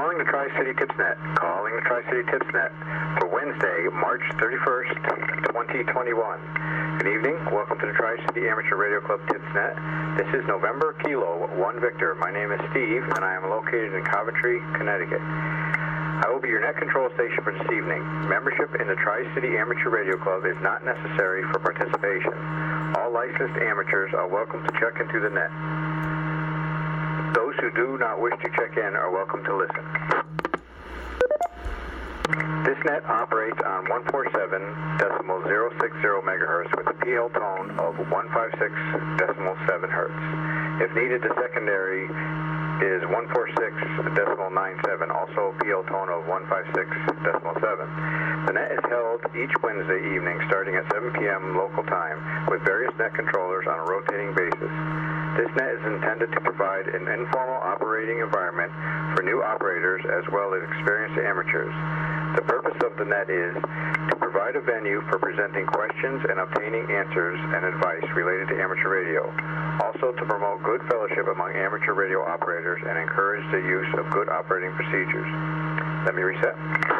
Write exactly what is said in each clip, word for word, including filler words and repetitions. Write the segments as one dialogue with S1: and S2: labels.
S1: calling the Tri-City TipsNet, calling the Tri-City TipsNet for Wednesday, March thirty-first, twenty twenty-one. Good evening. Welcome to the Tri-City Amateur Radio Club TipsNet. This is November Kilo one Victor. My name is Steve, and I am located in Coventry, Connecticut. I will be your net control station for this evening. Membership in the Tri-City Amateur Radio Club is not necessary for participation. All licensed amateurs are welcome to check into the net. Those who do not wish to check in are welcome to listen. This net operates on one forty-seven point zero six zero megahertz with a P L tone of one fifty-six point seven hertz. If needed, the secondary is one forty-six point nine seven, also P L tone of one fifty-six point seven. The net is held each Wednesday evening starting at seven p.m. local time with various net controllers on a rotating basis. This net is intended to provide an informal operating environment for new operators as well as experienced amateurs. The purpose of the net is to provide a venue for presenting questions and obtaining answers and advice related to amateur radio. Also to promote good fellowship among amateur radio operators and encourage the use of good operating procedures. Let me reset.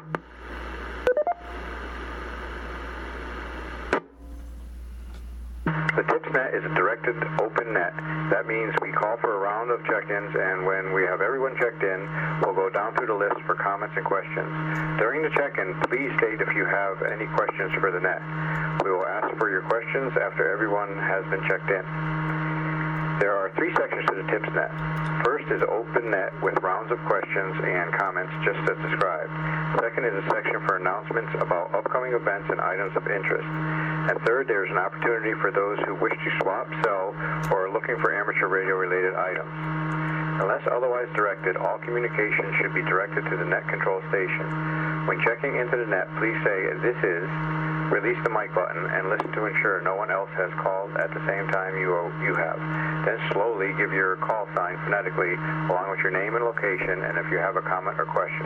S1: The TipsNet is a directed open net. That means we call for a round of check-ins, and when we have everyone checked in, we'll go down through the list for comments and questions. During the check-in, please state if you have any questions for the net. We will ask for your questions after everyone has been checked in. There are three sections to the TipsNet. First is open net with rounds of questions and comments just as described. Second is a section for announcements about upcoming events and items of interest. And third, there is an opportunity for those who wish to swap, sell, or are looking for amateur radio-related items. Unless otherwise directed, all communication should be directed to the net control station. When checking into the net, please say, "This is," release the mic button, and listen to ensure no one else has called at the same time you you have. Then slowly give your call sign phonetically along with your name and location, and if you have a comment or question.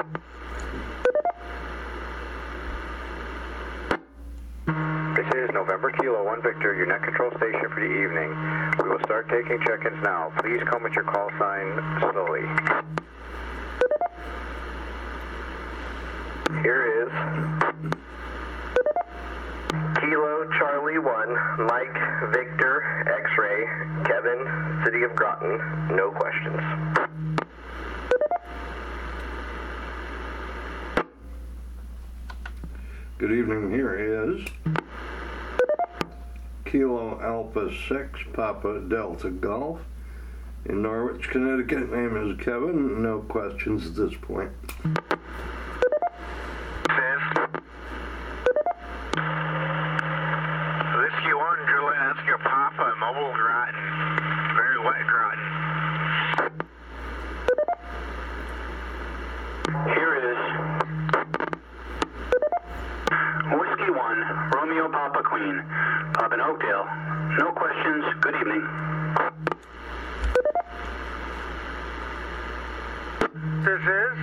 S1: This is November Kilo one Victor, your net control station for the evening. We will start taking check-ins now. Please come with your call sign slowly. Here is Kilo Charlie one, Mike Victor X-Ray, Kevin, City of Groton, no questions.
S2: Good evening, here is Kilo Alpha six, Papa Delta Golf. In Norwich, Connecticut, name is Kevin, no questions at this point.
S3: Whiskey one, Juliet, Oscar Papa, Mobile Groton, very wet Groton. Here is Whiskey one, Romeo Papa Queen, up in Oakdale. No questions. Good evening.
S4: This is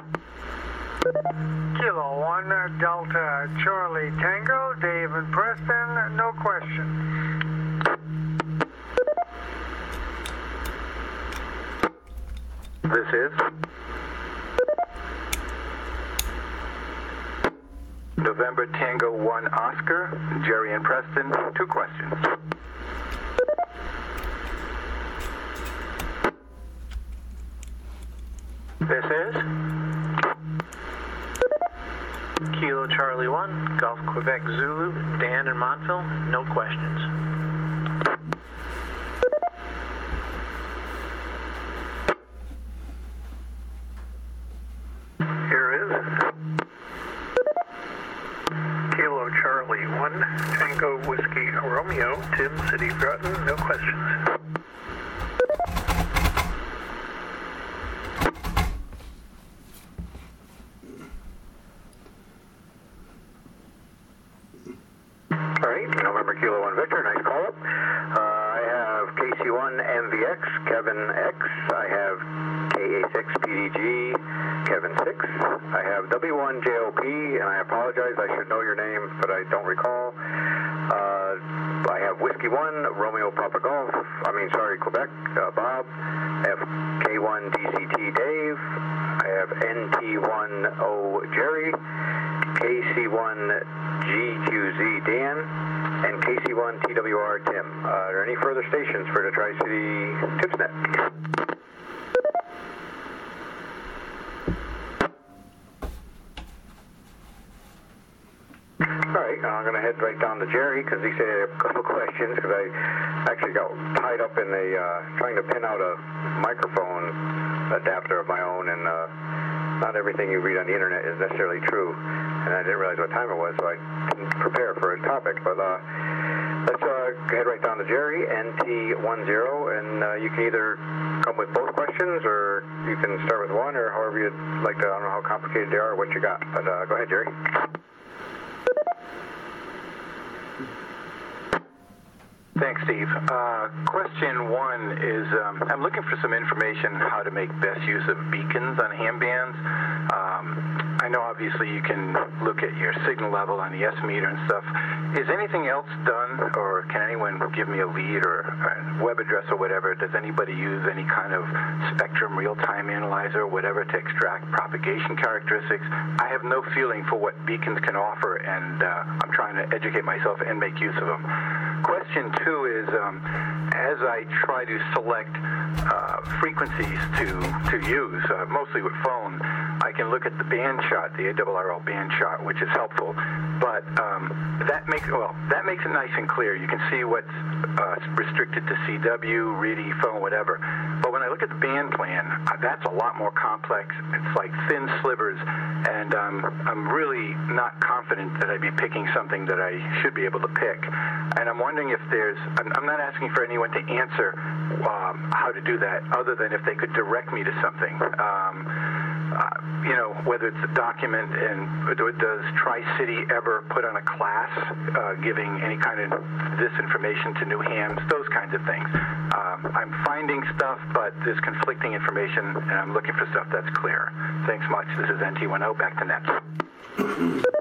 S4: Kilo one, Delta Charlie Tango, Dave and Preston, no questions.
S1: This is November Tango one Oscar, Jerry and Preston, two questions.
S5: This is Kilo Charlie one, Golf Quebec Zulu, Dan in Montville, no questions.
S3: Here is Kilo Charlie one, Tango Whiskey Romeo, Tim, City Groton, no questions.
S1: Kilo one Victor, nice call up. Uh, I have K C one M V X, Kevin X. I have K A six P D G, Kevin six. I have W one J O P, and I apologize, I should know your name, but I don't recall. Uh, I have Whiskey one, Romeo Papa Golf. I mean, sorry, Quebec, uh, Bob. I have K one D C T Dave. I have N T one O Jerry. K C one G Q Z Dan. And K C one T W R Tim. Uh, are there any further stations for the Tri-City TipsNet? All right, I'm going to head right down to Jerry because he said he had a couple questions because I actually got tied up in a uh, trying to pin out a microphone adapter of my own, and uh, not everything you read on the internet is necessarily true, and I didn't realize what time it was, so I didn't prepare for a topic. But uh, let's uh, head right down to Jerry, N T one zero, and uh, you can either come with both questions or you can start with one, or however you'd like to. I don't know how complicated they are or what you got, but uh, go ahead, Jerry.
S6: Thanks, Steve. Uh, question one is, um, I'm looking for some information how to make best use of beacons on ham bands. Um, I know obviously you can look at your signal level on the S meter and stuff. Is anything else done, or can anyone give me a lead or a web address or whatever? Does anybody use any kind of spectrum real-time analyzer or whatever to extract propagation characteristics? I have no feeling for what beacons can offer, and uh, I'm trying to educate myself and make use of them. Question two is, um, as I try to select uh, frequencies to to use, uh, mostly with phone, I can look at the band chart, the A R R L band chart, which is helpful. But um, that makes well, that makes it nice and clear. You can see what's uh, restricted to C W, R I D I, phone, whatever. But when I look at the band plan, uh, that's a lot more complex. It's like thin slivers, and um, I'm really not confident that I'd be picking something that I should be able to pick. And I'm wondering if there's, I'm, I'm not asking for anyone to answer um, how to do that, other than if they could direct me to something. Um, uh, you know, whether it's a document, and does Tri-City ever put on a class uh, giving any kind of this information to new hams, those kinds of things. Um, I'm finding stuff, but there's conflicting information, and I'm looking for stuff that's clear. Thanks much. This is N T one oh, back to N E P S.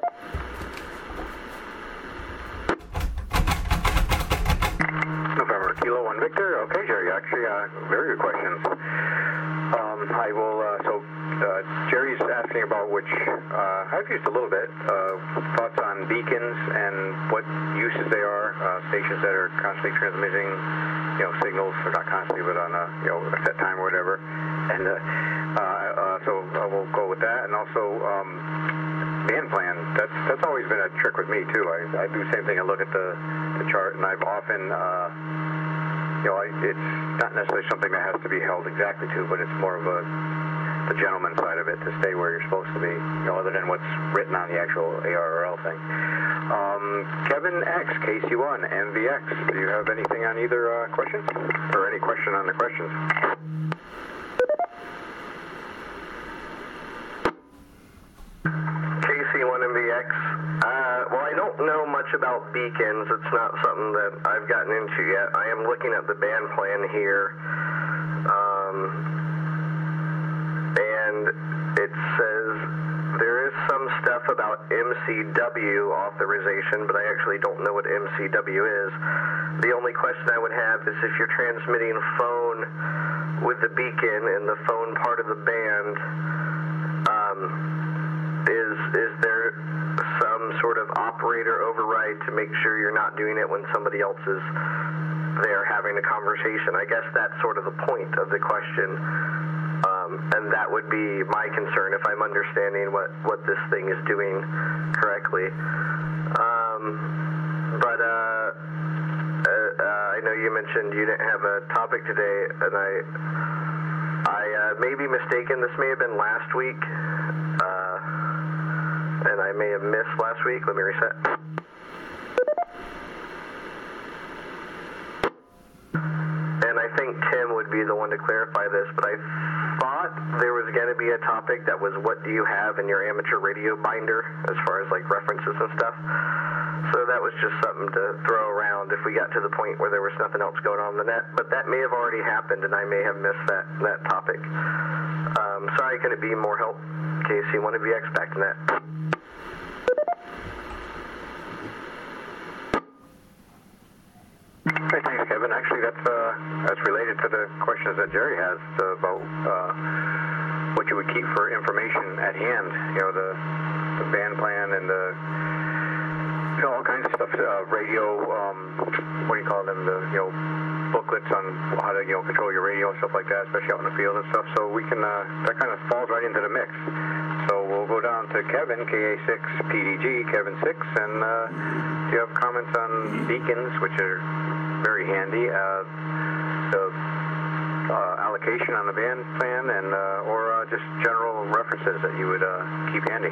S1: November Kilo one Victor. Okay, Jerry. Actually, uh, very good questions. Um, I will. Uh, so uh, Jerry's asking about which uh, I've used a little bit. Uh, thoughts on beacons and what uses they are. Uh, stations that are constantly transmitting, you know, signals, or not constantly, but on a you know a set time or whatever. And uh, uh, uh, so uh, we'll go with that. And also. Um, Band plan, that's that's always been a trick with me too. I, I do the same thing. I look at the, the chart, and I've often, uh, you know, I, it's not necessarily something that has to be held exactly to, but it's more of a the gentleman side of it to stay where you're supposed to be, you know, other than what's written on the actual A R R L thing. Um, Kevin X, K C one, M V X. Do you have anything on either uh, question, or any question on the questions?
S7: K C one M V X. Uh, well, I don't know much about beacons. It's not something that I've gotten into yet. I am looking at the band plan here, um, and it says there is some stuff about M C W authorization, but I actually don't know what M C W is. The only question I would have is if you're transmitting phone with the beacon in the phone part of the band, um, Is is there some sort of operator override to make sure you're not doing it when somebody else is there having a conversation? I guess that's sort of the point of the question, um, and that would be my concern if I'm understanding what, what this thing is doing correctly. Um, but uh, uh, uh, I know you mentioned you didn't have a topic today, and I I uh, may be mistaken. This may have been last week. Uh, And I may have missed last week. Let me reset. And I think Tim would be the one to clarify this, but I thought there was going to be a topic that was what do you have in your amateur radio binder as far as like references and stuff. So that was just something to throw around if we got to the point where there was nothing else going on in the net. But that may have already happened, and I may have missed that, that topic. Um, sorry, could it be more help? K C one V X, back to net.
S1: Okay, thanks, Kevin. Actually, that's uh, that's related to the questions that Jerry has about uh, what you would keep for information at hand. You know, the, the band plan and the you know, all kinds of stuff. Uh, radio, um, what do you call them? The you know booklets on how to you know control your radio and stuff like that, especially out in the field and stuff. So we can uh, that kind of falls right into the mix. So we'll go down to Kevin, K A six P D G, Kevin six, and uh, do you have comments on beacons, which are very handy, uh, the uh, allocation on the band plan, and uh, or uh, just general references that you would uh, keep handy?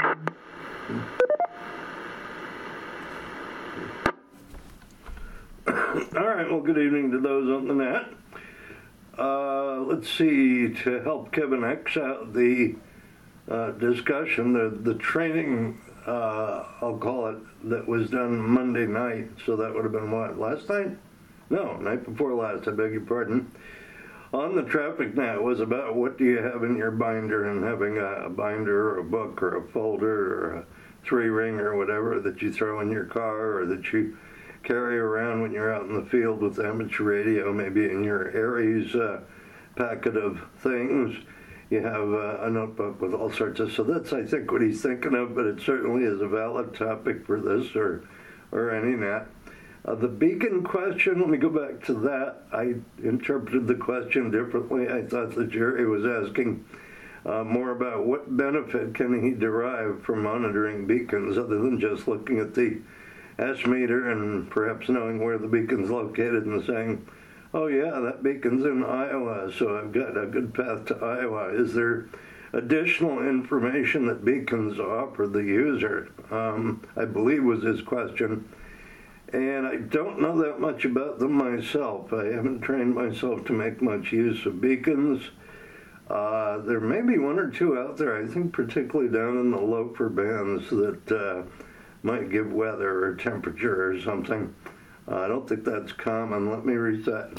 S2: All right, well, good evening to those on the net. Uh, let's see, to help Kevin X out the uh, discussion, the, the training, uh, I'll call it, that was done Monday night, so that would have been what, last night? No, night before last, I beg your pardon. On the traffic net was about what do you have in your binder, and having a, a binder or a book or a folder or a three-ring or whatever that you throw in your car or that you carry around when you're out in the field with amateur radio, maybe in your Aries uh, packet of things. You have uh, a notebook with all sorts of, so that's, I think, what he's thinking of, but it certainly is a valid topic for this or, or any net. Uh, the beacon question, let me go back to that. I interpreted the question differently. I thought that Jerry was asking uh, more about what benefit can he derive from monitoring beacons other than just looking at the S-meter and perhaps knowing where the beacon's located and saying, oh yeah, that beacon's in Iowa, so I've got a good path to Iowa. Is there additional information that beacons offer the user? Um, I believe was his question. And I don't know that much about them myself. I haven't trained myself to make much use of beacons. Uh, there may be one or two out there, I think particularly down in the loafer bands, that uh, might give weather or temperature or something. Uh, I don't think that's common. Let me reset.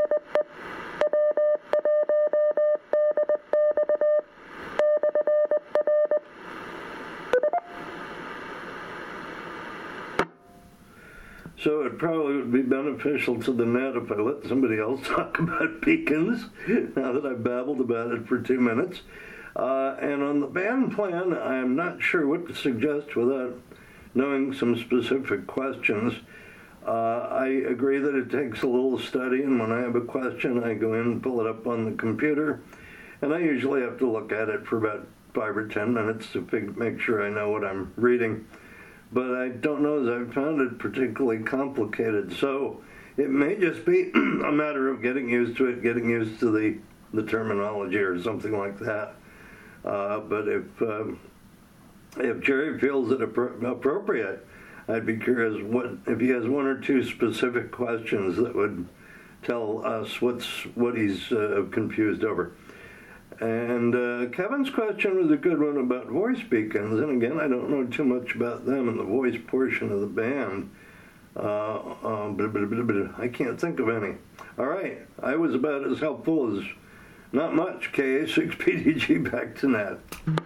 S2: So it probably would be beneficial to the net if I let somebody else talk about beacons, now that I've babbled about it for two minutes. Uh, and on the band plan, I'm not sure what to suggest without knowing some specific questions. Uh, I agree that it takes a little study, and when I have a question, I go in and pull it up on the computer, and I usually have to look at it for about five or ten minutes to fig- make sure I know what I'm reading. But I don't know as I've found it particularly complicated, so it may just be a matter of getting used to it, getting used to the, the terminology or something like that. Uh, but if um, if Jerry feels it appro- appropriate, I'd be curious what if he has one or two specific questions that would tell us what's what he's uh, confused over. And uh, Kevin's question was a good one about voice beacons, and again, I don't know too much about them and the voice portion of the band. Uh, um, but, but, but, but I can't think of any. All right, I was about as helpful as not much. K A six P D G, back to Nat.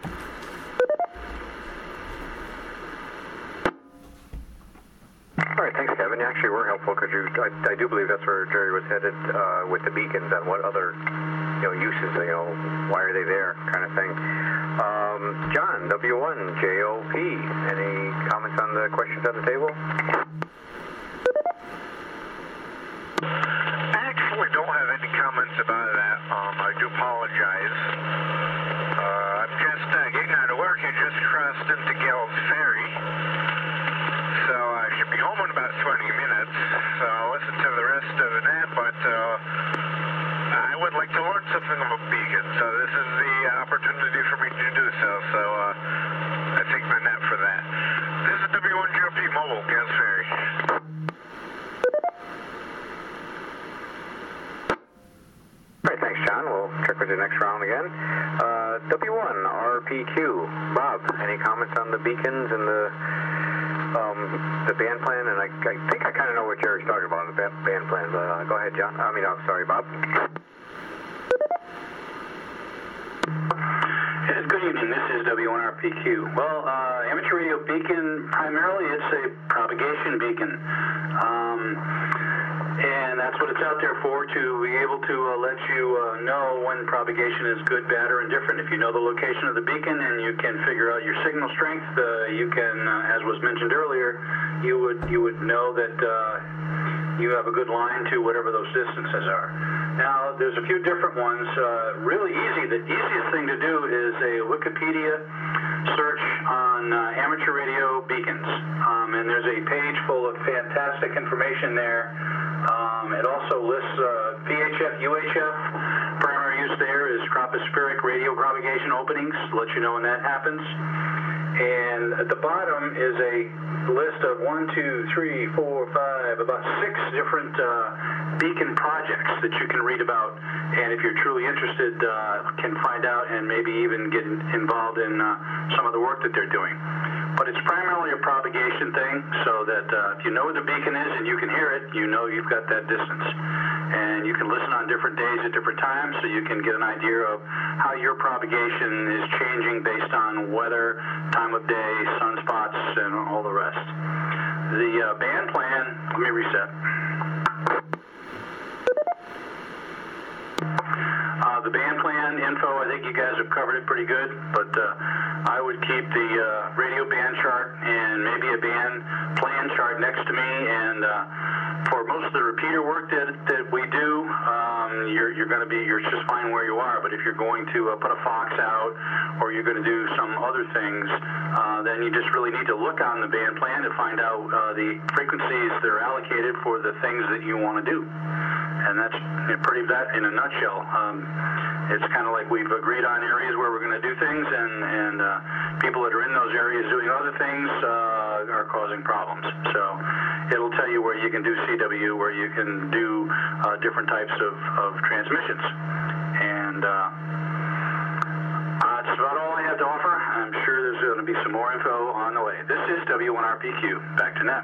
S1: All right, thanks, Kevin. You actually were helpful because you, I, I do believe that's where Jerry was headed uh, with the beacons and what other, you know, uses, you know, why are they there, kind of thing. Um, John, W one J O P. Any comments on the questions on the table?
S3: I actually don't have any comments about that. Um, I do apologize. Uh, I'm just uh, getting out of work and just crossed into Gales Ferry. So I should be home in about twenty minutes. So I'll listen to the rest of that, but uh, I would like to learn something about beacons. So this is the opportunity for me to do so. So uh, I take my nap for that. This is W one J O P Mobile, Gales Ferry.
S1: All right, thanks, John. We'll check with you next round again. Uh, W one R P Q. Bob, any comments on the beacons and the um, the band plan? And I, I think I kind of know what Jerry's talking about, the band, band plan. But uh, go ahead, John. I mean, I'm sorry, Bob.
S8: Yes, good evening. This is W one R P Q. Well, uh, amateur radio beacon, primarily it's a propagation beacon. Um, And that's what it's out there for, to be able to uh, let you uh, know when propagation is good, bad, or indifferent. If you know the location of the beacon and you can figure out your signal strength, uh, you can, uh, as was mentioned earlier, you would you would know that uh, you have a good line to whatever those distances are. Now, there's a few different ones. Uh, really easy. The easiest thing to do is a Wikipedia search on uh, amateur radio beacons. Um, and there's a page full of fantastic information there. Um, it also lists uh, V H F, U H F. Primary use there is tropospheric radio propagation openings, to let you know when that happens. And at the bottom is a list of one, two, three, four, five, about six different uh, beacon projects that you can read about. And if you're truly interested, uh, can find out and maybe even get involved in uh, some of the work that they're doing. But it's primarily a propagation thing, so that uh, if you know where the beacon is and you can hear it, you know you've got that distance. And you can listen on different days at different times, so you can get an idea of how your propagation is changing based on weather, time of day, sunspots, and all the rest. The uh, band plan, let me reset. Uh, the band plan info, I think you guys have covered it pretty good, but uh, I would keep the uh, radio band chart and maybe a band plan chart next to me. And uh, for most of the repeater work that, that we do, um, you're, you're going to be, you're just fine where you are. But if you're going to uh, put a Fox out or you're going to do some other things, uh, then you just really need to look on the band plan to find out uh, the frequencies that are allocated for the things that you want to do. And that's pretty that in a nutshell. Um, it's kind of like we've agreed on areas where we're going to do things, and, and uh, people that are in those areas doing other things uh, are causing problems. So it'll tell you where you can do C W, where you can do uh, different types of, of transmissions. And uh, uh, that's about all I have to offer. I'm sure there's going to be some more info on the way. This is W one R P Q. Back to net.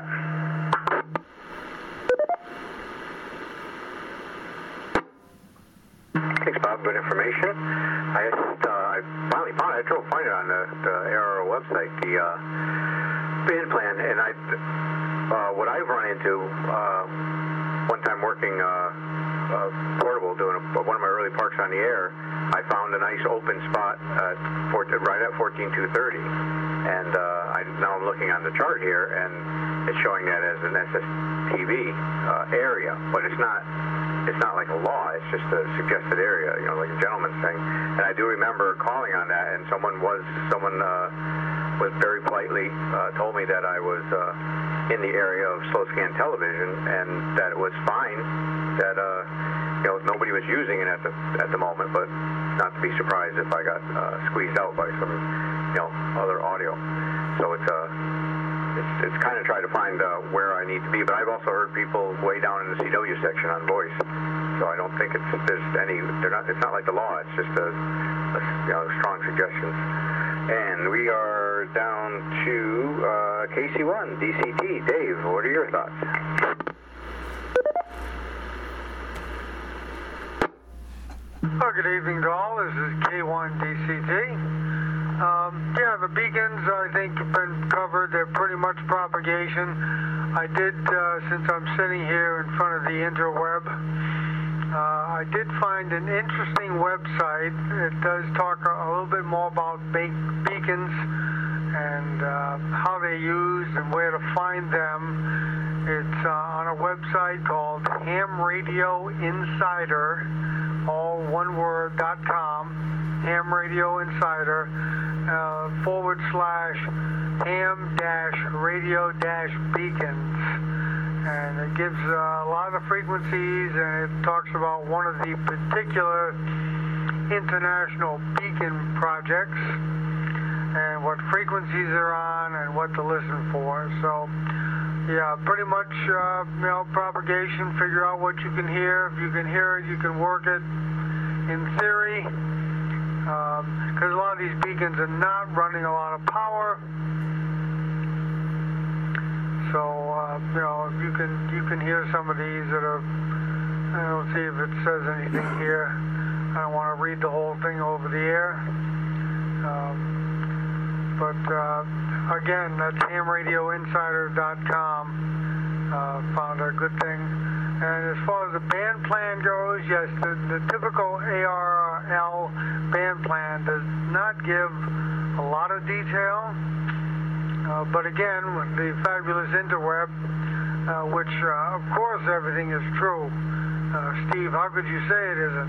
S1: Thanks, Bob. Good information. I just, uh, I finally found it. I tried to find it on the, the A R O website, the uh, band plan, and I, uh, what I've run into uh, one time working uh, uh, portable, doing a, one of my early parks on the air, I found a nice open spot at four, right at fourteen two thirty, and uh, I, now I'm looking on the chart here, and it's showing that as an S S T V uh, area, but it's not. It's not like a law. It's just a suggested area, you know, like a gentleman's thing. And I do remember calling on that, and someone was someone uh, was very politely uh, told me that I was uh, in the area of slow scan television, and that it was fine. That uh, you know nobody was using it at the at the moment, but not to be surprised if I got uh, squeezed out by some you know other audio. So it's a uh, It's, it's kind of trying to find uh, where I need to be, but I've also heard people way down in the C W section on voice, so I don't think it's there's any. They're not. It's not like the law. It's just a, a you know strong suggestions. And we are down to uh, K C one D C T. Dave, what are your thoughts?
S4: Oh, good evening to all. This is K one D C T. Um, yeah, the beacons, I think, have been covered. They're pretty much propagation. I did, uh, since I'm sitting here in front of the interweb, uh, I did find an interesting website. It does talk a, a little bit more about be- beacons and uh, how they're used and where to find them. It's uh, on a website called Ham Radio Insider, all one word, dot com, Ham Radio Insider. Uh, forward slash ham dash radio dash beacons, and it gives uh, a lot of frequencies, and it talks about one of the particular international beacon projects and what frequencies they're on and what to listen for. So yeah, pretty much uh, you know propagation, figure out what you can hear. If you can hear it, you can work it. In theory, because um, a lot of these beacons are not running a lot of power, so uh, you know you can you can hear some of these that are. I don't see if it says anything here. I don't want to read the whole thing over the air, um, but uh, again, that's ham radio insider dot com. Uh, found a good thing. And as far as the band plan goes, yes, the, the typical A R L band plan does not give a lot of detail. Uh, but again, the fabulous interweb, uh, which uh, of course everything is true. Uh, Steve, how could you say it isn't?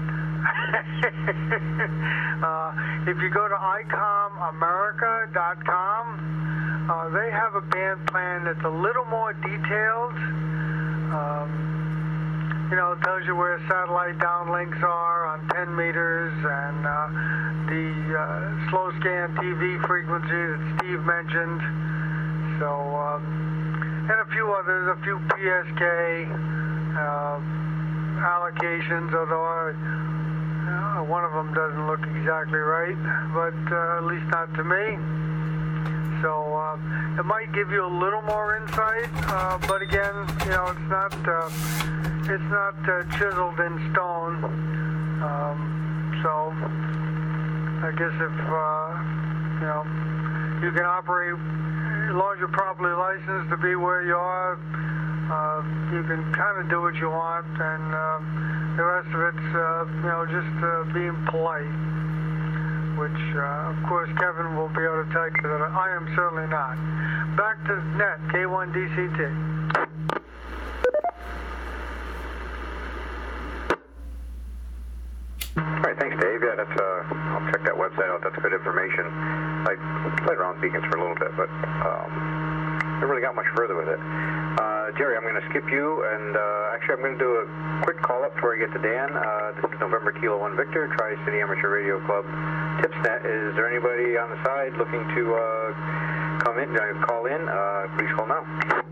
S4: uh, if you go to I com America dot com, uh, they have a band plan that's a little more detailed. Um, you know, it tells you where satellite downlinks are on ten meters and uh, the uh, slow scan T V frequency that Steve mentioned. So, um, and a few others, a few P S K uh, allocations, although uh, one of them doesn't look exactly right, but uh, at least not to me. So uh, it might give you a little more insight, uh, but again, you know, it's not uh, it's not uh, chiseled in stone. Um, so I guess if uh, you know you can operate, as long as you're properly licensed to be where you are, uh, you can kind of do what you want, and uh, the rest of it's uh, you know just uh, being polite. Which, uh, of course, Kevin will be able to tell you that I am certainly not. Back to net, K one D C T.
S1: All right, thanks, Dave. Yeah, that's, uh, I'll check that website out. That's good information. I played around with beacons for a little bit, but um, I really got much further with it. Uh, Jerry, I'm going to skip you, and uh, actually I'm going to do a quick call-up before I get to Dan. Uh, this is November Kilo one Victor, Tri-City Amateur Radio Club, Tipsnet. Is there anybody on the side looking to uh, come in, uh, call in? Uh, please call now.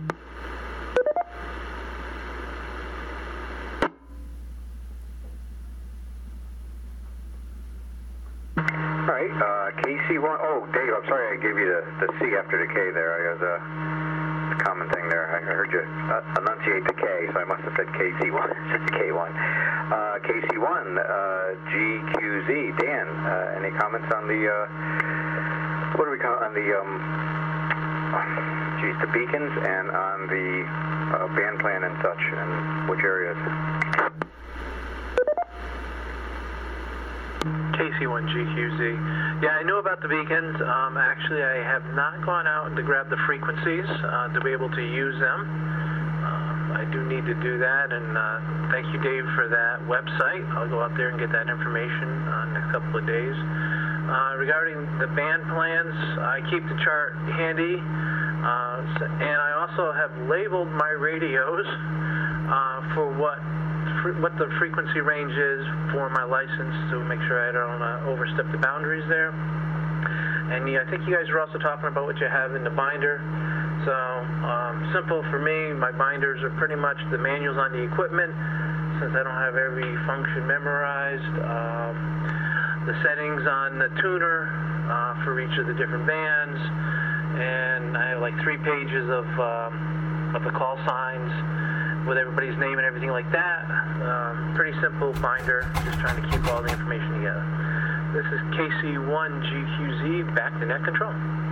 S1: All right, uh, K C one. Oh, Dave, I'm sorry I gave you the, the C after the K there. I was uh, a common thing there. I heard you uh, enunciate the K, so I must have said K C one instead of K one. Uh, K C one, uh, G Q Z. Dan, uh, any comments on the, uh, what do we call on the, um, geez, the beacons and on the uh, band plan and such, and which areas?
S5: K C one G Q Z. Yeah, I knew about the beacons. Um, actually, I have not gone out to grab the frequencies uh, to be able to use them. Um, I do need to do that, and uh, thank you, Dave, for that website. I'll go out there and get that information uh, in the next couple of days. Uh, regarding the band plans, I keep the chart handy, uh, and I also have labeled my radios uh, for what what the frequency range is for my license to make sure I don't uh, overstep the boundaries there. And yeah, I think you guys are also talking about what you have in the binder. So um, simple for me, my binders are pretty much the manuals on the equipment, since I don't have every function memorized. Um, the settings on the tuner uh, for each of the different bands, and I have like three pages of, um, of the call signs with everybody's name and everything like that. Um, pretty simple binder, just trying to keep all the information together. This is K C one G Q Z, back to net control.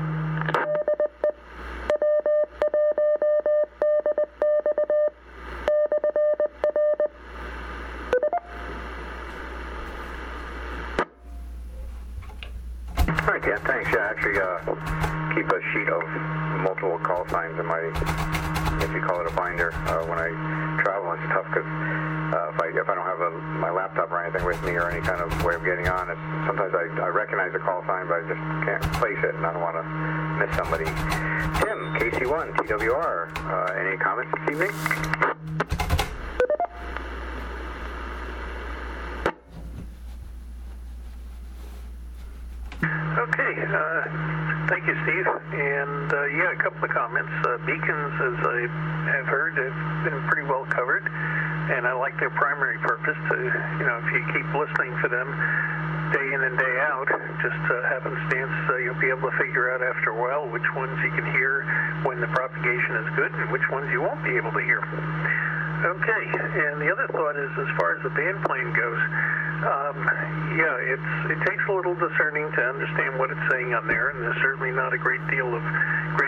S1: All right, Dan, thanks. Yeah, actually, uh, keep a sheet of multiple call signs in my, if you call it a binder, uh, when I travel. It's tough because uh, if I if I don't have a, my laptop or anything with me or any kind of way of getting on, it's, sometimes I, I recognize the call sign, but I just can't place it, and I don't want to miss somebody. Tim, K C one T W R, uh, any comments this evening?
S9: Okay, uh, thank you, Steve. And uh, yeah, a couple of comments. Uh, beacons, as I have heard, have been pretty well covered, and I like their primary purpose to, you know, if you keep listening to them day in and day out, just uh, happenstance, uh, you'll be able to figure out after a while which ones you can hear when the propagation is good and which ones you won't be able to hear. Okay, and the other thought is, as far as the band plane goes, um, yeah, it's it takes a little discerning to understand what it's saying on there, and there's certainly not a great deal of granularity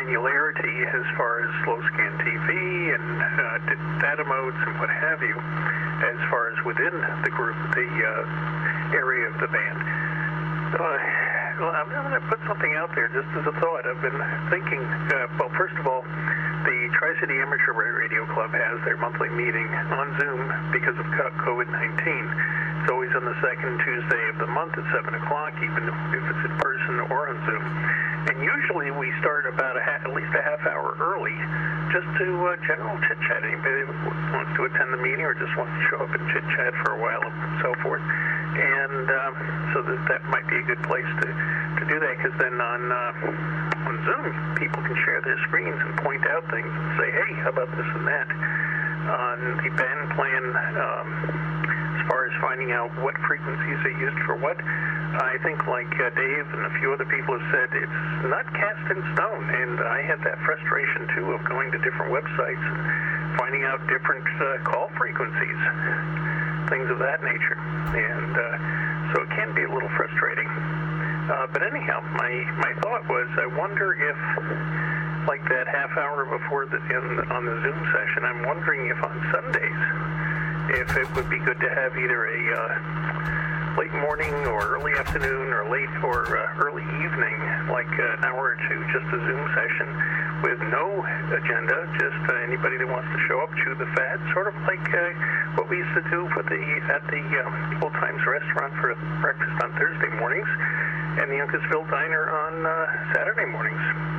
S9: granularity as far as slow scan T V and uh, data modes and what have you, as far as within the group, the uh, area of the band. Uh, well, I'm going to put something out there just as a thought. I've been thinking, uh, well, first of all, the Tri-City Amateur Radio Club has their monthly meeting on Zoom because of COVID nineteen. It's always on the second Tuesday of the month at seven o'clock, even if it's in person or on Zoom. And usually we start about a ha- at least a half hour early just to uh, general chit-chat. Anybody that wants to attend the meeting or just wants to show up and chit-chat for a while and so forth. And um, so that, that might be a good place to, to do that, because then on, uh, on Zoom, people can share their screens and point out things and say, hey, how about this and that? On the band plan, um, as far as finding out what frequencies are used for what, I think like uh, Dave and a few other people have said, it's not cast in stone. And I had that frustration, too, of going to different websites and finding out different uh, call frequencies, things of that nature. And uh, so it can be a little frustrating. Uh, but anyhow, my, my thought was, I wonder if, like that half hour before the, in, on the Zoom session, I'm wondering if on Sundays, if it would be good to have either a uh, late morning or early afternoon or late or uh, early evening, like an hour or two, just a Zoom session with no agenda, just uh, anybody that wants to show up, chew the fat, sort of like uh, what we used to do for the at the um, Old Times Restaurant for breakfast on Thursday mornings and the Uncasville Diner on uh, Saturday mornings.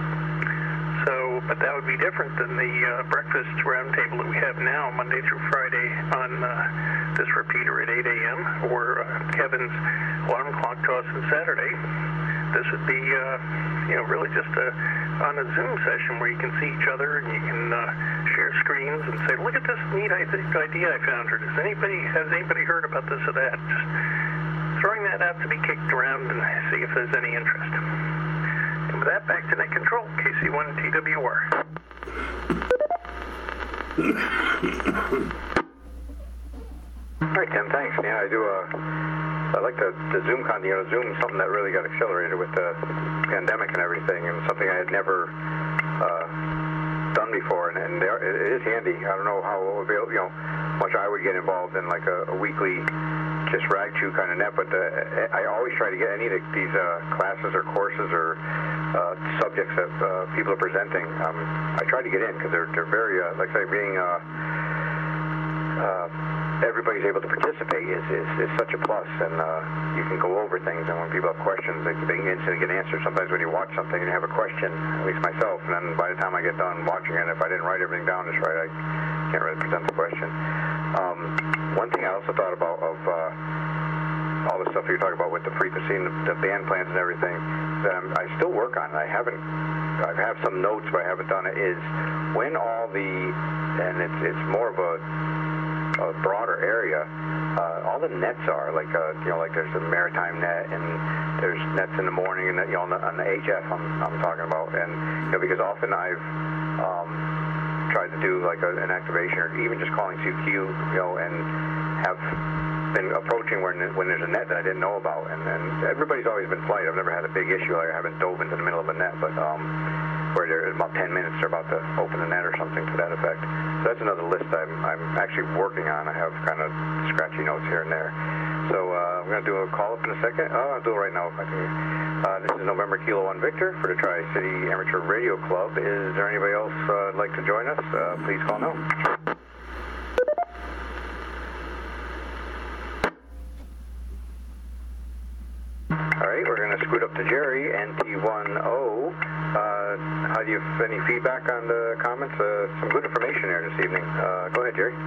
S9: So, but that would be different than the uh, breakfast roundtable that we have now, Monday through Friday on uh, this repeater at eight a.m. or uh, Kevin's alarm clock toss on Saturday. This would be, uh, you know, really just a, on a Zoom session where you can see each other and you can uh, share screens and say, look at this neat idea I found, or does anybody, has anybody heard about this or that? Just throwing that out to be kicked around and see if there's any interest. And with that, back to net control, K C one T W R.
S1: All right, Tim, thanks. Yeah, I do, uh, I like the, the Zoom con, you know, Zoom is something that really got accelerated with the pandemic and everything, and something I had never uh, done before, and, and there, it is handy. I don't know how, you know, much I would get involved in, like a, a weekly just rag chew kind of net, but uh, I always try to get any of these uh, classes or courses or uh, subjects that uh, people are presenting. Um, I try to get in because they're, they're very, uh, like I say, being uh, uh, everybody's able to participate is, is, is such a plus, and uh, you can go over things, and when people have questions, they, they can instantly get answered. Sometimes when you watch something and you have a question, at least myself, and then by the time I get done watching it, if I didn't write everything down just right, I can't really present the question. Um, one thing I also thought about of uh, all the stuff you're talking about with the frequency and the, the band plans and everything that I'm, I still work on. I haven't, I have some notes, but I haven't done it, is when all the, and it's, it's more of a, a broader area, uh, all the nets are, like, uh, you know, like there's a maritime net and there's nets in the morning and, you know, on the, on the H F I'm, I'm talking about. And, you know, because often I've, um, tried to do like a, an activation or even just calling Q Q, you know, and have been approaching when when there's a net that I didn't know about, and, and everybody's always been polite. I've never had a big issue. Like I haven't dove into the middle of a net, but um, where there's about ten minutes they're about to open the net or something to that effect. So that's another list I'm I'm actually working on. I have kind of scratchy notes here and there. So uh, I'm going to do a call up in a second. Oh, I'll do it right now if I can. Uh, this is November Kilo one Victor for the Tri-City Amateur Radio Club. Is there anybody else uh, like to join us? Uh, please call now. All right, we're going to scoot up to Jerry, N T one O. Uh, how do you have any feedback on the comments? Uh, some good information there this evening. Uh, go ahead, Jerry.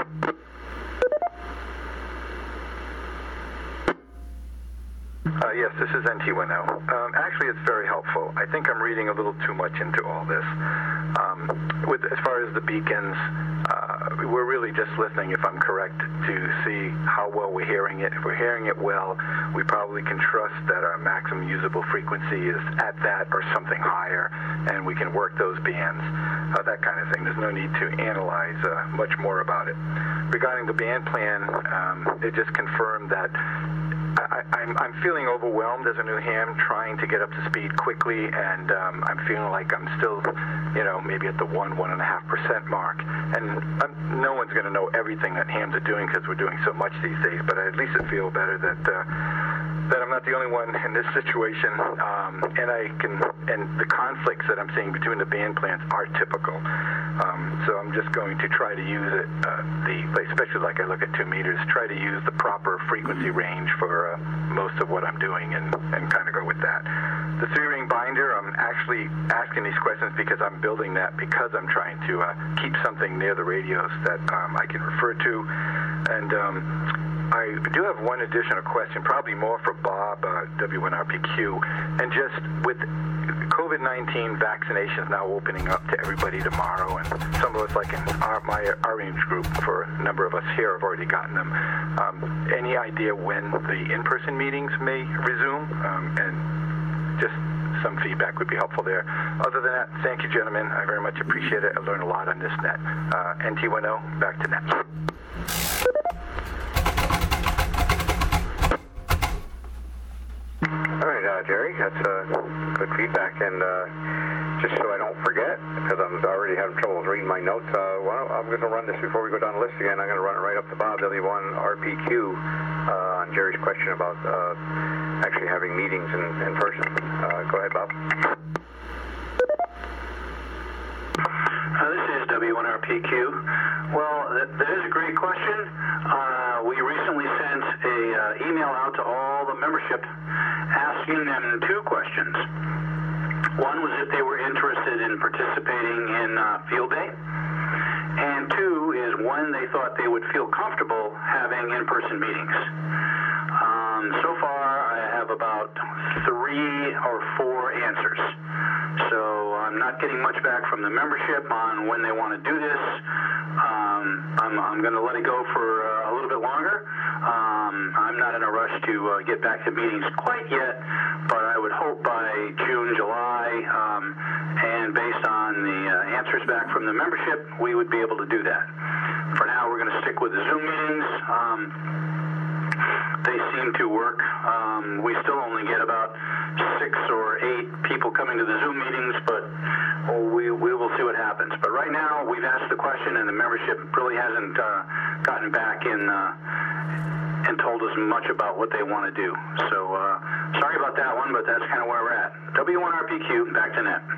S6: Uh, yes, this is N T one O. Um, actually, it's very helpful. I think I'm reading a little too much into all this. Um, with as far as the beacons, uh, we're really just listening, if I'm correct, to see how well we're hearing it. If we're hearing it well, we probably can trust that our maximum usable frequency is at that or something higher, and we can work those bands, uh, that kind of thing. There's no need to analyze uh, much more about it. Regarding the band plan, um, it just confirmed that I, I'm I'm, I'm feeling overwhelmed as a new ham, trying to get up to speed quickly, and um, I'm feeling like I'm still, you know, maybe at the one, one and a half percent mark. And I'm, no one's going to know everything that hams are doing because we're doing so much these days, but at least I feel better that uh, that I'm not the only one in this situation, um, and I can, and the conflicts that I'm seeing between the band plans are typical. Um, so I'm just going to try to use it, uh, the, especially like I look at two meters, try to use the proper frequency range for uh, most of what I'm doing, and, and kind of go with that. The three-ring binder, I'm actually asking these questions because I'm building that because I'm trying to uh, keep something near the radios that um, I can refer to, and um, I do have one additional question, probably more for Bob, uh, W N R P Q, and just with COVID nineteen vaccinations now opening up to everybody tomorrow, and some of us, like in our, my our age group, for a number of us here, have already gotten them. Um, any idea when the in-person meetings may resume? Um, and just some feedback would be helpful there. Other than that, thank you, gentlemen. I very much appreciate it. I learned a lot on this net. Uh, N T one oh, back to net.
S1: All right, uh, Jerry, that's uh, good feedback. And uh, just so I don't forget, because I'm already having trouble reading my notes, uh, well, I'm going to run this before we go down the list again. I'm going to run it right up to Bob, W one R P Q, uh, on Jerry's question about uh, actually having meetings in, in person. Uh, go ahead, Bob.
S8: Uh, this is W one R P Q. Well, that, that is a great question. Uh, we recently sent a uh, email out to all the membership asking them two questions. One was if they were interested in participating in uh, field day, and two is when they thought they would feel comfortable having in-person meetings. Um, so far, I have about three or four answers. So I'm not getting much back from the membership on when they want to do this. Um, I'm, I'm going to let it go for uh, a little bit longer. Um, I'm not in a rush to uh, get back to meetings quite yet, but I would hope by June, July, um, and based on the uh, answers back from the membership, we would be able to do that. For now, we're going to stick with the Zoom meetings. Um, They seem to work. Um, we still only get about six or eight people coming to the Zoom meetings, but we, we will see what happens. But right now, we've asked the question, and the membership really hasn't uh, gotten back in uh, and told us much about what they want to do. So uh, sorry about that one, but that's kind of where we're at. W one R P Q, back to net.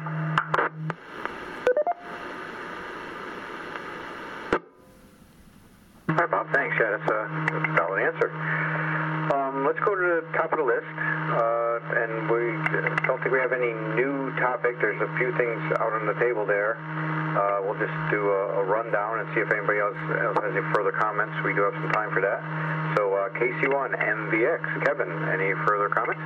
S1: All right, Bob, thanks. Yeah, that's a, that's a valid answer. Um, let's go to the top of the list, uh, and we don't think we have any new topic. There's a few things out on the table there. Uh, we'll just do a, a rundown and see if anybody else, else has any further comments. We do have some time for that. So uh, K C one, M V X, Kevin, any further comments?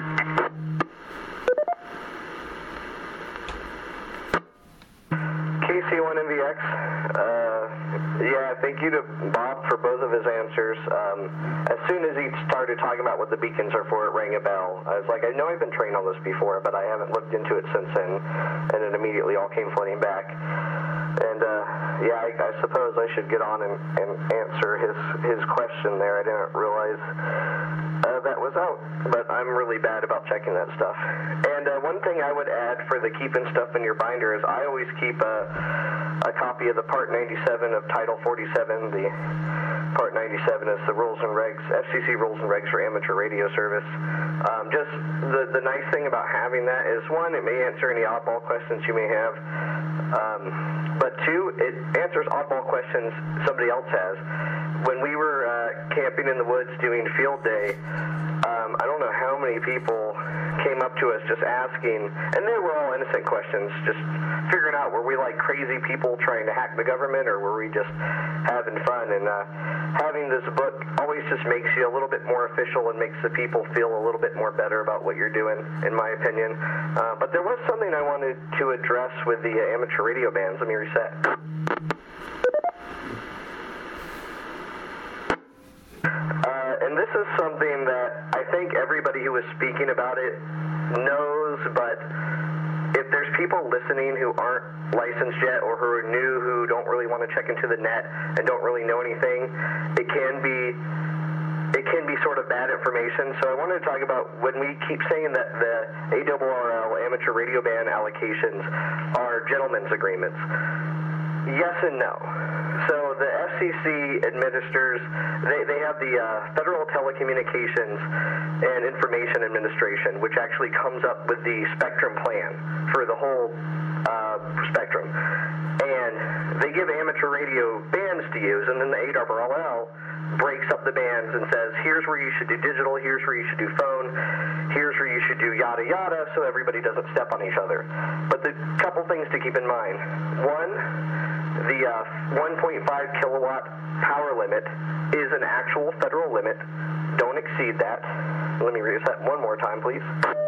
S7: K C one M V X, uh, yeah, thank you to Bob for both of his answers. Um, as soon as he started talking about what the beacons are for, it rang a bell. I was like, I know I've been trained on this before, but I haven't looked into it since then, and it immediately all came flooding back. And, uh, yeah, I, I suppose I should get on and, and answer his, his question there. I didn't realize uh, that was out, but I'm really bad about checking that stuff. And uh, one thing I would add for the keeping stuff in your binder is I always keep a, a copy of the Part ninety-seven of Title forty-seven. The Part ninety-seven is the rules and regs, F C C rules and regs for amateur radio service. Um, just the, the nice thing about having that is, one, it may answer any oddball questions you may have. Um, but two, it answers oddball questions somebody else has. When we were uh, camping in the woods doing field day, um, I don't know how many people came up to us just asking, and they were all innocent questions, just figuring out, were we like crazy people trying to hack the government, or were we just having fun? And uh, having this book always just makes you a little bit more official and makes the people feel a little bit more better about what you're doing, in my opinion. Uh, but there was something I wanted to address with the uh, amateur radio bands. Let me reset. Uh, and this is something that I think everybody who was speaking about it knows, but if there's people listening who aren't licensed yet or who are new, who don't really want to check into the net and don't really know anything, it can be it can be sort of bad information information. So I wanted to talk about when we keep saying that the A R R L amateur radio band allocations are gentlemen's agreements. Yes and no. So the F C C administers, they, they have the uh, Federal Telecommunications and Information Administration, which actually comes up with the spectrum plan for the whole uh, spectrum. And they give amateur radio bands to use, and then the A R R L breaks up the bands and says, here's where you should do digital, here's where you should do phone, here's where you should do yada yada, so everybody doesn't step on each other. But the couple things to keep in mind. One, the uh, one point five kilowatt power limit is an actual federal limit. Don't exceed that. Let me read that one more time, please.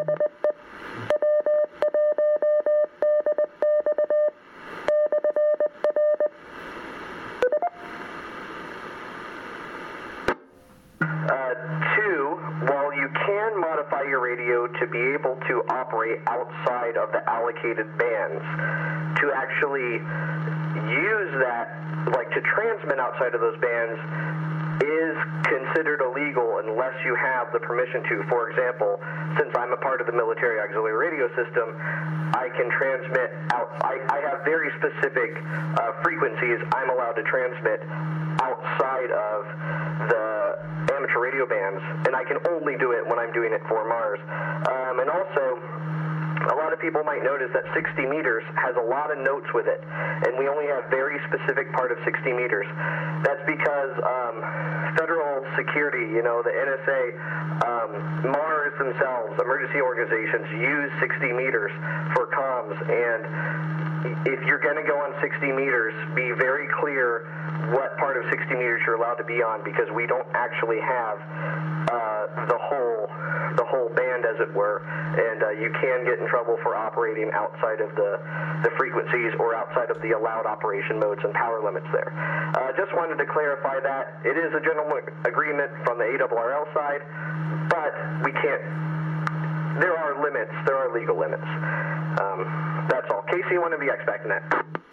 S7: Uh, two, while you can modify your radio to be able to operate outside of the allocated bands, to actually use that, like to transmit outside of those bands, is considered illegal unless you have the permission to. For example, since I'm a part of the military auxiliary radio system, I can transmit out. I, I have very specific uh, frequencies I'm allowed to transmit outside of the amateur radio bands, and I can only do it when I'm doing it for Mars. Um, and also, a lot of people might notice that sixty meters has a lot of notes with it, and we only have very specific part of sixty meters. That's because um, federal security, you know, the N S A, um, Mars themselves, emergency organizations use sixty meters for comms, and if you're going to go on sixty meters, be very clear what part of sixty meters you're allowed to be on, because we don't actually have uh, the whole the whole band, as it were, and uh, you can get in trouble for operating outside of the, the frequencies or outside of the allowed operation modes and power limits there. Uh, just wanted to clarify that. It is a gentleman agreement from the A R R L side, but we can't, there are limits, there are legal limits. Um, that's all. Casey, one of the X-Back Net.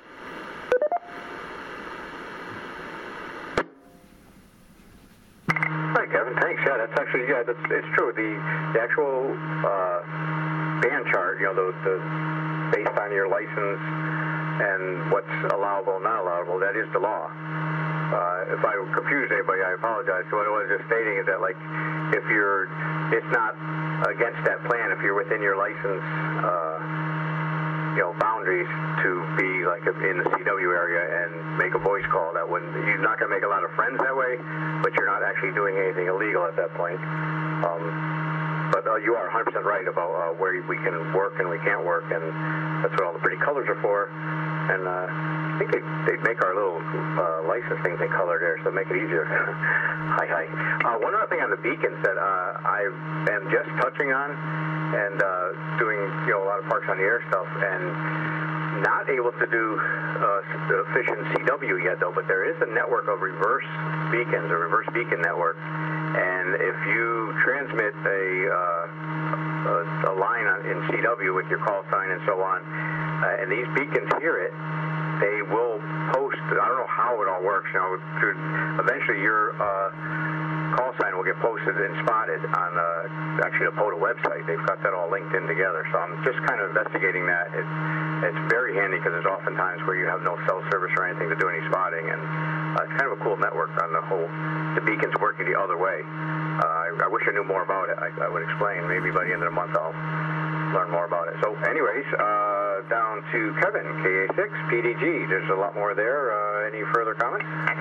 S1: Hi, Kevin. Thanks. Yeah, that's actually, yeah, that's, it's true. The, the actual uh, band chart, you know, the, the based on your license and what's allowable and not allowable, that is the law. Uh, if I confused anybody, I apologize. So what I was just stating is that, like, if you're, it's not against that plan if you're within your license, uh, you know, boundaries to be like in the C W area and make a voice call. That wouldn't, you're not going to make a lot of friends that way, but you're not actually doing anything illegal at that point. Um, but uh, you are one hundred percent right about uh, where we can work and we can't work, and that's what all the pretty colors are for. And uh, I think they, they make our little uh, license things in color there, so make it easier. Hi, hi. Uh, one other thing on the beacons that uh, I am just touching on, and uh, doing, you know, a lot of Parks on the Air stuff, and not able to do uh, efficient C W yet, though, but there is a network of reverse beacons, a reverse beacon network, and if you transmit a, uh, a, a line on, in C W with your call sign and so on, uh, and these beacons hear it, they will post, I don't know how it all works, you know, through, eventually your uh, call sign will get posted and spotted on uh, actually the POTA website. They've got that all linked in together, so I'm just kind of investigating that. It, it's very handy because there's often times where you have no cell service or anything to do any spotting, and uh, it's kind of a cool network on the whole, the beacons working the other way. Uh, I, I wish I knew more about it. I, I would explain. Maybe by the end of the month I'll learn more about it. So anyways, uh, down to Kevin, K A six, P D G. There's a lot more there. Uh, any further comments?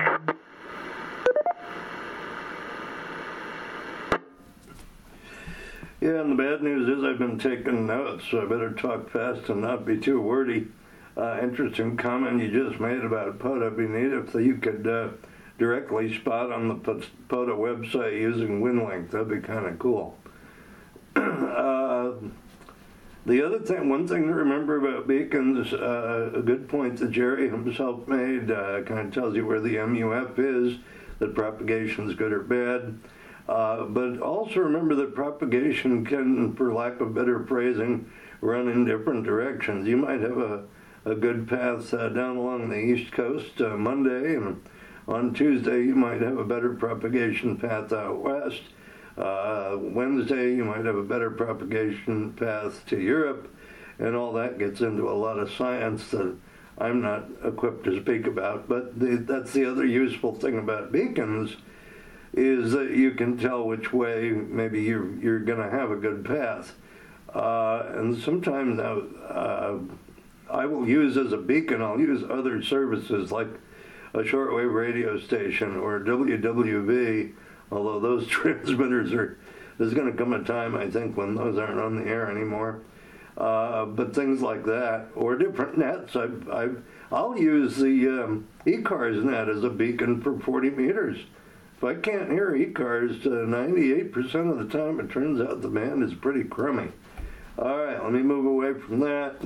S2: Yeah, and the bad news is I've been taking notes, so I better talk fast and not be too wordy. Uh, interesting comment you just made about POTA. It'd be neat if you could uh, directly spot on the POTA website using WinLink. That'd be kind of cool. uh, the other thing, one thing to remember about beacons, uh, a good point that Jerry himself made, uh, kind of tells you where the M U F is, that propagation is good or bad. Uh, but also remember that propagation can, for lack of better phrasing, run in different directions. You might have a, a good path uh, down along the East Coast uh, Monday, and on Tuesday you might have a better propagation path out west. Uh, Wednesday, you might have a better propagation path to Europe, and all that gets into a lot of science that I'm not equipped to speak about. But the, that's the other useful thing about beacons, is that you can tell which way maybe you're, you're going to have a good path. Uh, and sometimes now, uh, I will use as a beacon, I'll use other services like a shortwave radio station or W W V, although those transmitters are, there's going to come a time, I think, when those aren't on the air anymore. Uh, but things like that, or different nets. I've, I've, I'll use the um, E CARS net as a beacon for forty meters. If I can't hear E CARS to ninety-eight percent of the time, it turns out the band is pretty crummy. All right, let me move away from that.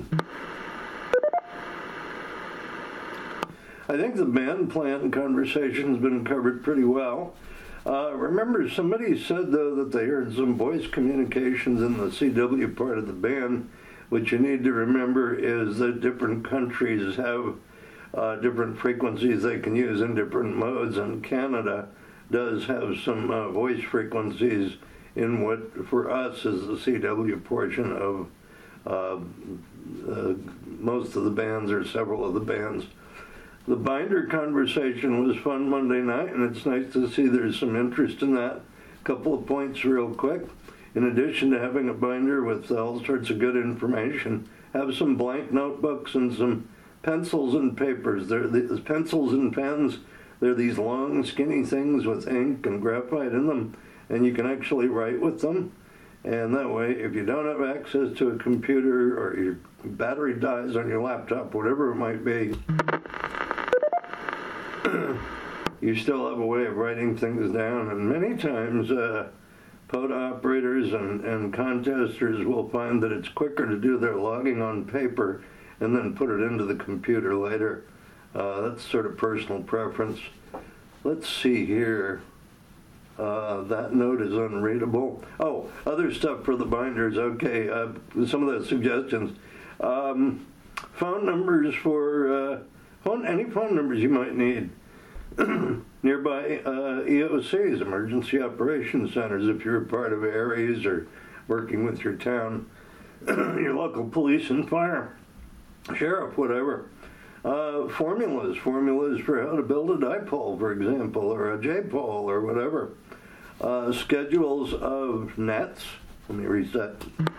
S2: I think the band plan conversation's been covered pretty well. Uh, remember, somebody said, though, that they heard some voice communications in the C W part of the band. What you need to remember is that different countries have uh, different frequencies they can use in different modes, and Canada does have some uh, voice frequencies in what, for us, is the C W portion of uh, uh, most of the bands, or several of the bands. The binder conversation was fun Monday night, and it's nice to see there's some interest in that. A couple of points real quick. In addition to having a binder with all sorts of good information, have some blank notebooks and some pencils and papers. They're the pencils and pens. They're these long, skinny things with ink and graphite in them, and you can actually write with them. And that way, if you don't have access to a computer or your battery dies on your laptop, whatever it might be, you still have a way of writing things down. And many times, uh, P O D operators and, and contesters will find that it's quicker to do their logging on paper and then put it into the computer later. Uh, that's sort of personal preference. Let's see here. Uh, that note is unreadable. Oh, other stuff for the binders. Okay, uh, some of the suggestions. Um, phone numbers for, uh, phone, any phone numbers you might need. Nearby uh, E O Cs, Emergency Operations Centers, if you're a part of ARES or working with your town, your local police and fire, sheriff, whatever. Uh, formulas, formulas for how to build a dipole, for example, or a J-pole, or whatever. Uh, schedules of nets. Let me reset.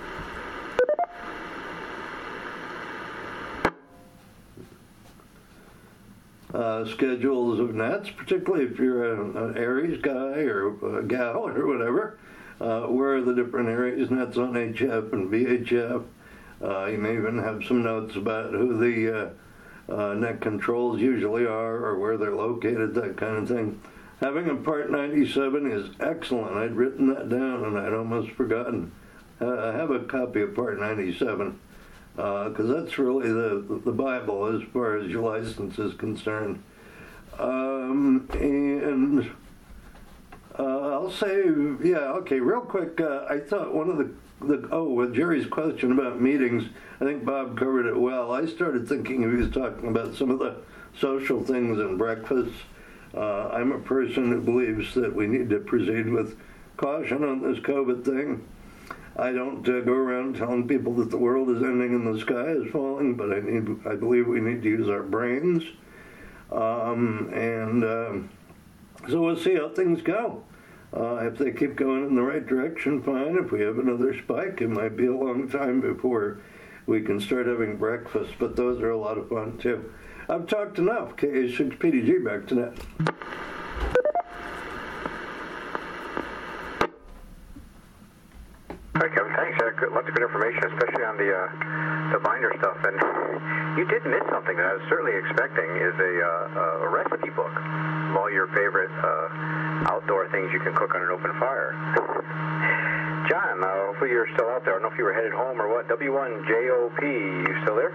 S2: Uh, schedules of nets, particularly if you're an, an ARES guy or a gal or whatever. Uh, where are the different ARES nets on H F and V H F? Uh, you may even have some notes about who the uh, uh, net controls usually are or where they're located, that kind of thing. Having a Part ninety-seven is excellent. I'd written that down and I'd almost forgotten. Uh, I have a copy of Part ninety-seven. Because uh, that's really the the Bible as far as your license is concerned. Um, and uh, I'll say, yeah, okay, real quick, uh, I thought one of the, the, oh, with Jerry's question about meetings, I think Bob covered it well. I started thinking he was talking about some of the social things and breakfasts. Uh, I'm a person who believes that we need to proceed with caution on this COVID thing. I don't uh, go around telling people that the world is ending and the sky is falling, but I need, I believe we need to use our brains. Um, and um, so we'll see how things go. Uh, if they keep going in the right direction, fine. If we have another spike, it might be a long time before we can start having breakfast, but those are a lot of fun, too. I've talked enough. K A six P D G, back to net.
S1: All right, Kevin, thanks. Uh, good, lots of good information, especially on the uh, the binder stuff. And you did miss something that I was certainly expecting, is a, uh, a recipe book of all your favorite uh, outdoor things you can cook on an open fire. John, uh, hopefully you're still out there. I don't know if you were headed home or what. W one J O P, you still there?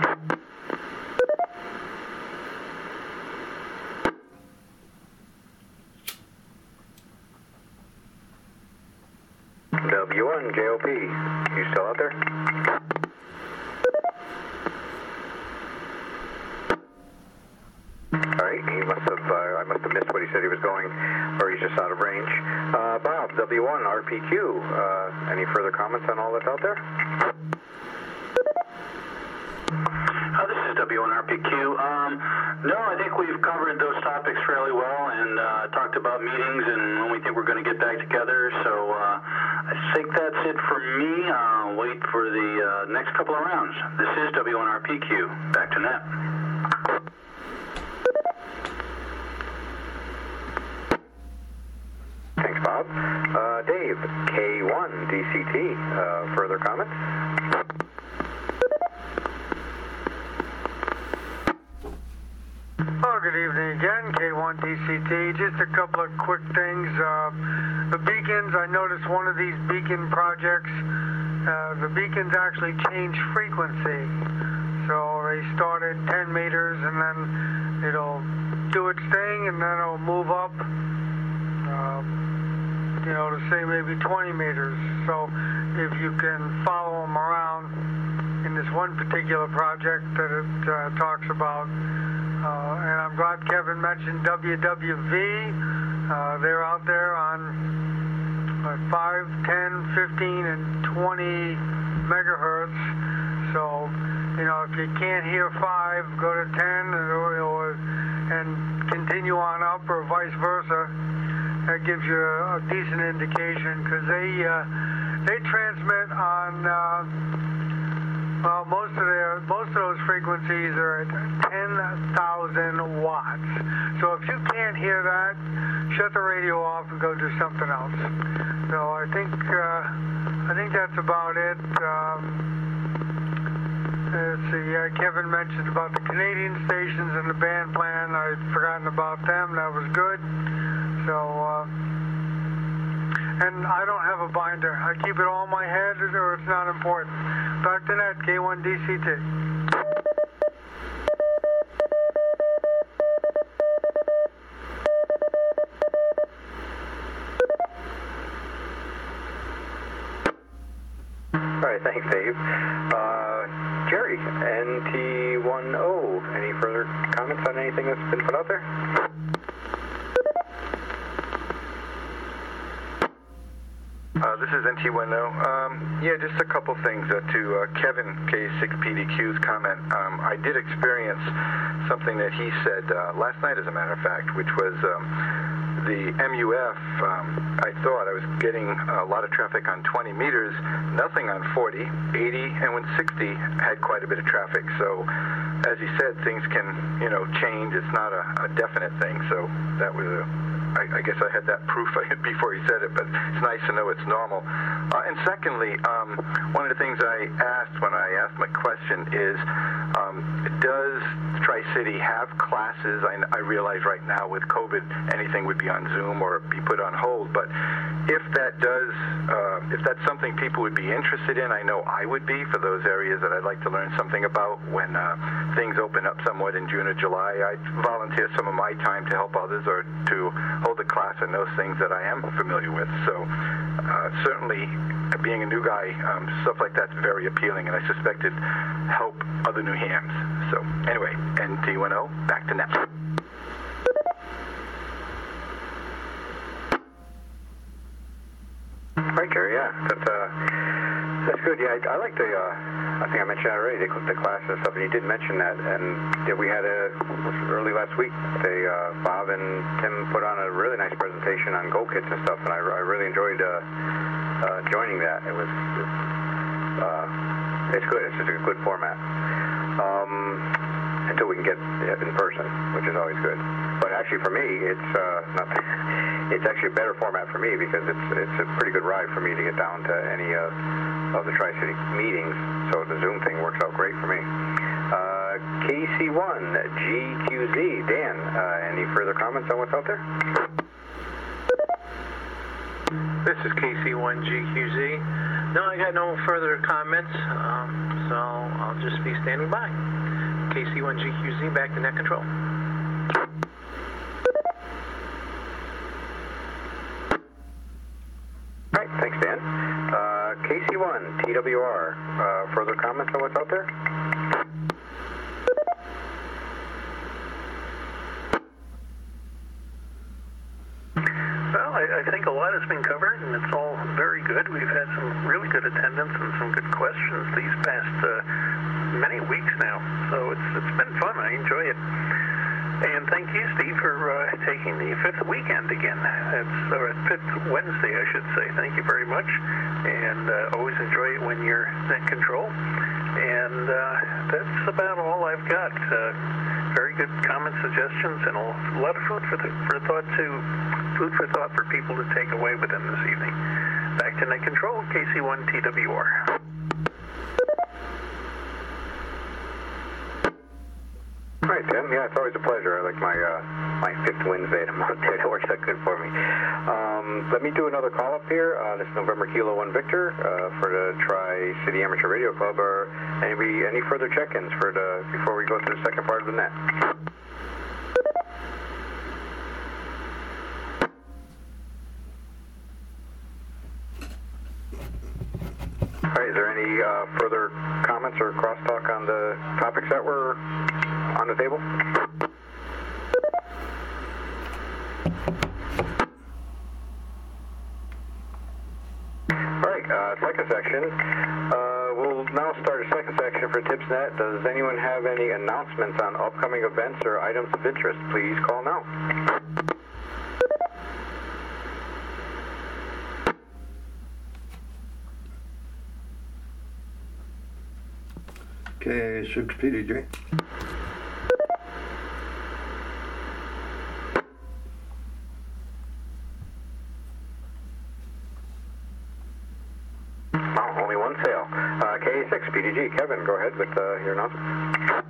S1: W one J O P, you still out there? All right, he must have, uh, I must have missed what he said he was going, or he's just out of range. Uh, Bob, W W one R P Q. Uh, any further comments on all that's out there?
S8: Uh, this is W one R P Q. Um, no, I think we've covered those topics fairly well and uh, talked about meetings and when we think we're going to get back together. So uh, I think that's it for me. Uh, wait for the uh, next couple of rounds. This is W one R P Q. Back to net.
S1: Thanks, Bob. Uh, Dave, K one D C T. Uh, further comments?
S4: Oh, good evening again, K one D C T. Just a couple of quick things. Uh, the beacons, I noticed one of these beacon projects, uh, the beacons actually change frequency. So they start at ten meters and then it'll do its thing and then it'll move up, uh, you know, to say maybe twenty meters. So if you can follow them around in this one particular project that it uh, talks about, Uh, and I'm glad Kevin mentioned W W V. Uh, they're out there on uh, five, ten, fifteen, and twenty megahertz. So, you know, if you can't hear five, go to ten or, or, and continue on up or vice versa. That gives you a, a decent indication because they, uh, they transmit on... Uh, Well, most of their most of those frequencies are at ten thousand watts. So if you can't hear that, shut the radio off and go do something else. So I think uh, I think that's about it. Um, let's see. Uh, Kevin mentioned about the Canadian stations and the band plan. I'd forgotten about them. That was good. So. Uh, And I don't have a binder. I keep it all in my head or it's not important. Back to net, K one D C T.
S1: All right, thanks, Dave. Uh, Jerry, N T ten. Any further comments on anything that's been put out there?
S10: Uh, this is N T ten. Um, yeah, just a couple things uh, to uh, Kevin K six P D Q's comment. Um, I did experience something that he said uh, last night, as a matter of fact, which was um, the M U F. Um, I thought I was getting a lot of traffic on twenty meters, nothing on forty, eighty, and when sixty had quite a bit of traffic. So, as he said, things can, you know, change. It's not a, a definite thing. So that was a I, I guess I had that proof before he said it, but it's nice to know it's normal. Uh, and secondly, um, one of the things I asked when I asked my question is, um, does Tri-City have classes? I, I realize right now with COVID, anything would be on Zoom or be put on hold, but if that does, uh, if that's something people would be interested in, I know I would be for those areas that I'd like to learn something about when uh, things open up somewhat in June or July. I'd volunteer some of my time to help others or to hold a class on those things that I am familiar with. So uh, certainly, being a new guy, um, stuff like that's very appealing, and I suspect it'd help other new hams. So anyway, N T ten, back to net.
S1: Right, Gary, yeah, that's, uh, that's good. Yeah, I, I like the, uh, I think I mentioned that already, the, the class and stuff, and you did mention that, and yeah, we had a, early last week, they, uh, Bob and Tim put on a really nice presentation on Go Kits and stuff, and I, I really enjoyed, uh, uh, joining that. It was, it's, uh, it's good, it's just a good format. Um, until we can get it in person, which is always good. But actually, for me, it's uh, not. It's actually a better format for me because it's it's a pretty good ride for me to get down to any uh, of the Tri-City meetings. So the Zoom thing works out great for me. Uh, K C one G Q Z, Dan. Uh, any further comments on what's out there?
S5: This is K C one G Q Z. No, I got no further comments, um, so I'll just be standing by. K C one G Q Z, back to net control.
S1: All right, thanks, Dan. Uh, K C one T W R, uh, further comments on what's out there?
S9: Well, I, I think a lot has been covered, and it's good. We've had some really good attendance and some good questions these past uh, many weeks now. So it's it's been fun. I enjoy it. And thank you, Steve, for uh, taking the fifth weekend again. It's or fifth Wednesday, I should say. Thank you very much. And uh, always enjoy it when you're in control. And uh, that's about all I've got. Uh, very good comments, suggestions, and a lot of food for, the, for thought to food for thought for people to take away with them this evening. Back to Net Control, K C one T W R.
S1: All right, Tim. Yeah, it's always a pleasure. I like my uh, my fifth Wednesday of the month. It works out good for me. Um, let me do another call up here. Uh, this is November Kilo One Victor uh, for the Tri-City Amateur Radio Club. Or any any further check-ins for the before we go to the second part of the net? All right. Is there any uh, further comments or crosstalk on the topics that were on the table? All right, uh, second section. Uh, we'll now start a second section for TipsNet. Does anyone have any announcements on upcoming events or items of interest? Please call now.
S2: K six P D J.
S1: Oh, only one sale. Uh, K six P D G. Kevin, go ahead with uh, your announcement.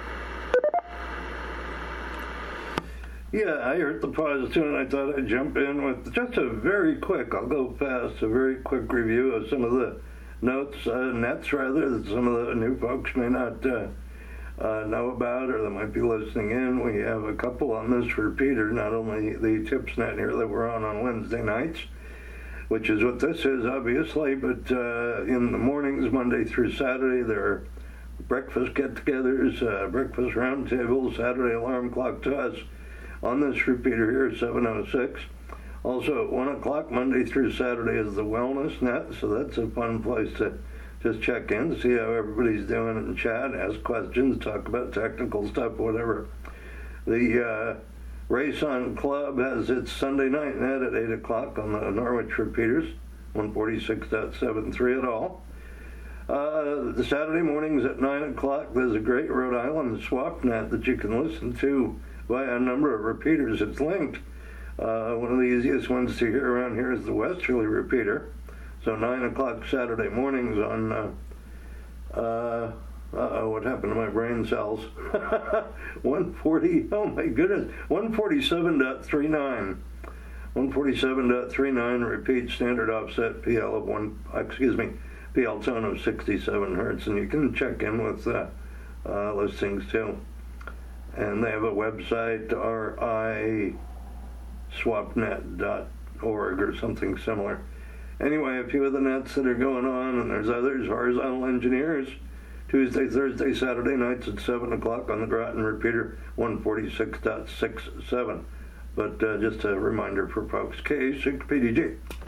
S2: Yeah, I heard the pause too, and I thought I'd jump in with just a very quick, I'll go fast, a very quick review of some of the notes, uh, nets rather, that some of the new folks may not uh, uh, know about or that might be listening in. We have a couple on this repeater, not only the TipsNet here that we're on on Wednesday nights, which is what this is, obviously, but uh, in the mornings, Monday through Saturday, there are breakfast get-togethers, uh, breakfast roundtables, Saturday alarm clock to us on this repeater here, seven oh six. Also at one o'clock, Monday through Saturday, is the Wellness Net, so that's a fun place to just check in, see how everybody's doing and chat, ask questions, talk about technical stuff, whatever. The uh, Race On Club has its Sunday night net at eight o'clock on the Norwich repeaters, one forty-six point seven three at all. Uh, the Saturday mornings at nine o'clock, there's a great Rhode Island swap net that you can listen to via a number of repeaters. It's linked. Uh, one of the easiest ones to hear around here is the Westerly repeater. So nine o'clock Saturday mornings on, uh, uh, uh-oh, what happened to my brain cells? one forty, oh my goodness, one forty-seven point three nine. one forty-seven point three nine repeat standard offset P L of one, excuse me, P L tone of sixty-seven hertz, and you can check in with uh, uh, listings too. And they have a website, R I swapnet dot org or something similar. Anyway, a few of the nets that are going on, and there's others. Horizontal Engineers, Tuesday, Thursday, Saturday nights at seven o'clock on the Groton repeater, one forty-six point six seven. But uh, just a reminder for folks, K six P D G.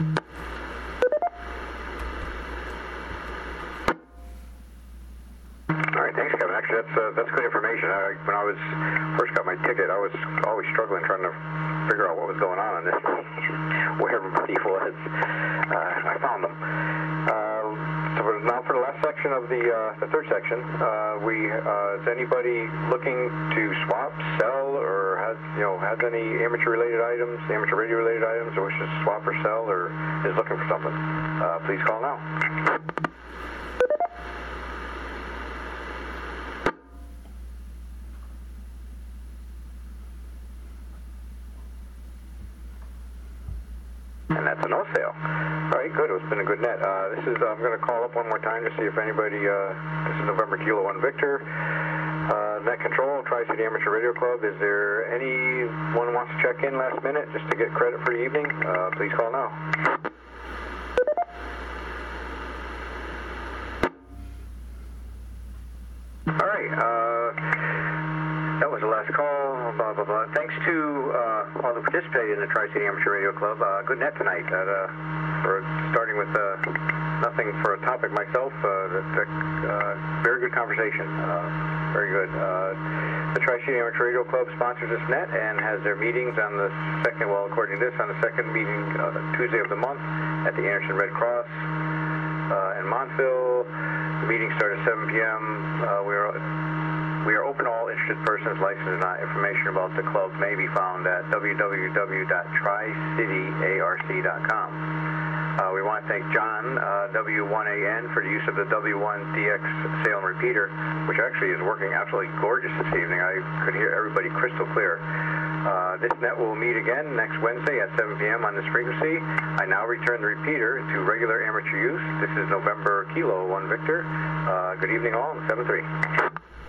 S1: All right, thanks, Kevin. Actually, that's uh, that's good information. I, when I was first got my ticket, I was always struggling trying to figure out what was going on in this, where everybody was. Uh, I found them. Uh, so for, now for the last section of the uh, the third section, uh, we uh, is anybody looking to swap, sell, or has you know has any amateur-related items, amateur radio-related items, or wishes to swap or sell, or is looking for something? Uh, please call now. And that's a no sale. All right, good. It's been a good net. Uh, this is. I'm going to call up one more time to see if anybody. Uh, this is November Kilo One Victor. Uh, Net Control, Tri-City Amateur Radio Club. Is there anyone who wants to check in last minute just to get credit for the evening? Uh, please call now. All right. Uh, that was the last call. Blah blah blah. Thanks to uh, all the participating in the Tri-City Amateur Radio Club. Uh, good net tonight. Uh, we're starting with with uh, nothing for a topic myself. Uh, the, the, uh, very good conversation. Uh, very good. Uh, the Tri-City Amateur Radio Club sponsors this net and has their meetings on the second, well, according to this, on the second meeting uh, Tuesday of the month at the Anderson Red Cross uh, in Montville. The meetings start at seven p.m. Uh, we are we are open to all interested persons, licensed or not. Information about the club may be found at w w w dot tri city arc dot com. Uh, we want to thank John, uh, W one A N, for the use of the W one D X Salem repeater, which actually is working absolutely gorgeous this evening. I could hear everybody crystal clear. Uh, this net will meet again next Wednesday at seven p.m. on this frequency. I now return the repeater to regular amateur use. This is November Kilo one Victor. Uh, good evening all, seven three.